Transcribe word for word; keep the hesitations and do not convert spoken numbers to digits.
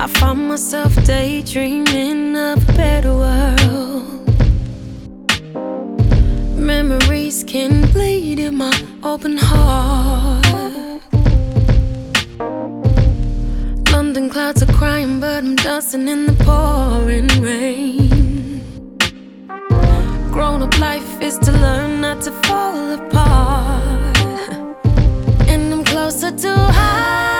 I find myself daydreaming of a better world. Memories can bleed in my open heart. London clouds are crying, but I'm dancing in the pouring rain. Grown-up life is to learn not to fall apart, and I'm closer to high.